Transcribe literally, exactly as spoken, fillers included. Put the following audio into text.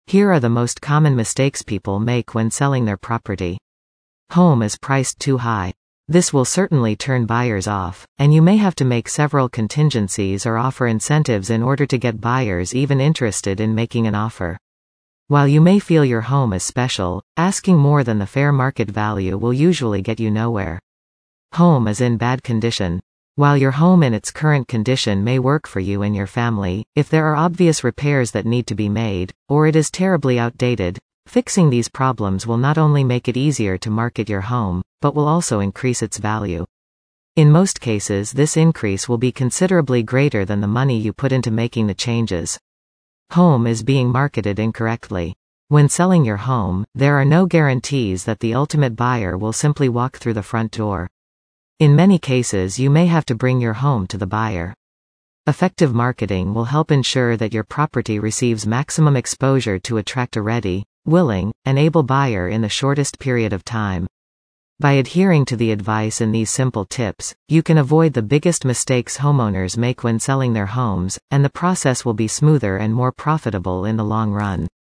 Here are the most common mistakes people make when selling their property. Home is priced too high. This will certainly turn buyers off, and you may have to make several contingencies or offer incentives in order to get buyers even interested in making an offer. While you may feel your home is special, asking more than the fair market value will usually get you nowhere. Home is in bad condition. While your home in its current condition may work for you and your family, if there are obvious repairs that need to be made, or it is terribly outdated, fixing these problems will not only make it easier to market your home, but will also increase its value. In most cases, this increase will be considerably greater than the money you put into making the changes. Home is being marketed incorrectly. When selling your home, there are no guarantees that the ultimate buyer will simply walk through the front door. In many cases, you may have to bring your home to the buyer. Effective marketing will help ensure that your property receives maximum exposure to attract a ready, willing, and able buyer in the shortest period of time. By adhering to the advice in these simple tips, you can avoid the biggest mistakes homeowners make when selling their homes, and the process will be smoother and more profitable in the long run.